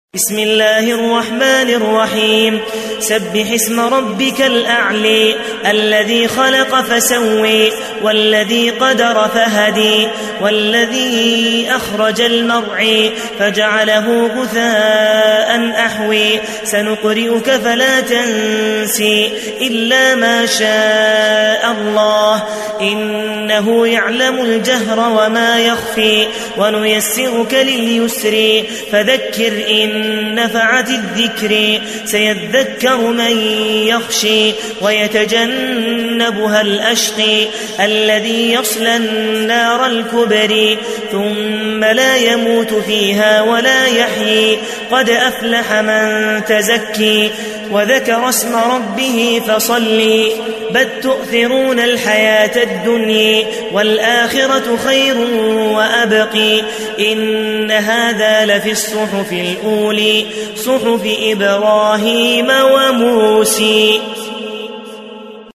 بسم الله الرحمن الرحيم سبح اسم ربك الأعلى الذي خلق فسوي والذي قدر فهدي والذي أخرج المرعى فجعله غثاء أحوي سنقرئك فلا تنسي إلا ما شاء الله إنه يعلم الجهر وما يخفي ونيسرك لليسر فذكر إن نفعت الذكر سيذكر من يخشي ويتجنبها الأشقي الذي يصلى النار الكبرى ثم لا يموت فيها ولا يحيي قد أفلح من تزكي وذكر اسم ربه فصلي بل تؤثرون الحياة الدنيا والآخرة خير وأبقي إن هذا لفي الصحف الأولى صحف إبراهيم وموسى.